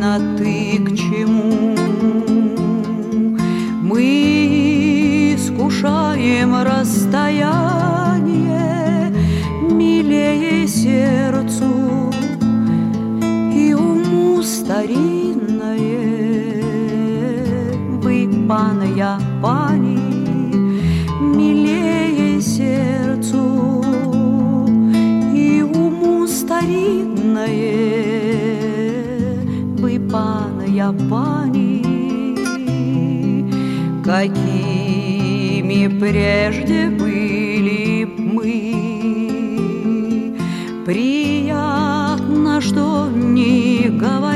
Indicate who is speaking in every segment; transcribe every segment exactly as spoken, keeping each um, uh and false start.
Speaker 1: на «ты» к чему? Мы искушаем расстояние милее сердцу и уму старинное. Вы, пан, я, пани, милее сердцу и уму старинное. Вы, пан, я, пани, какими прежде были мы. Приятно, что не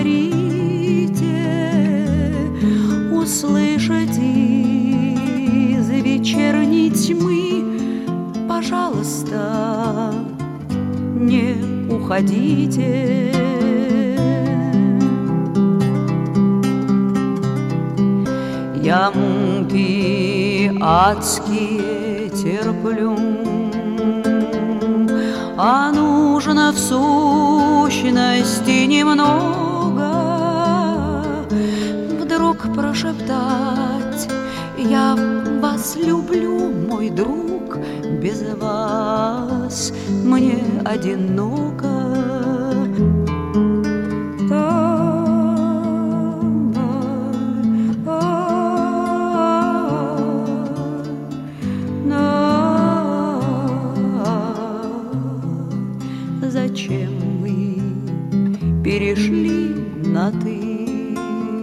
Speaker 1: говорите, услышать из вечерней тьмы. Пожалуйста, не уходите. Я муки адские терплю, а нужно в сущности немного вдруг прошептать: я вас люблю, мой друг, без вас мне одиноко. Зачем мы перешли на «ты»?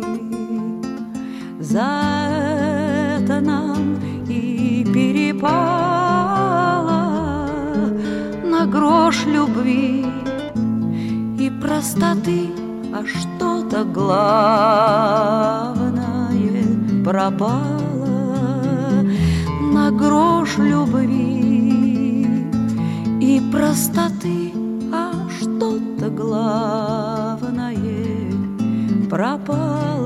Speaker 1: За это нам и перепало на грош любви и простоты, а что-то главное пропало. На грош любви и простоты, а что-то главное пропало.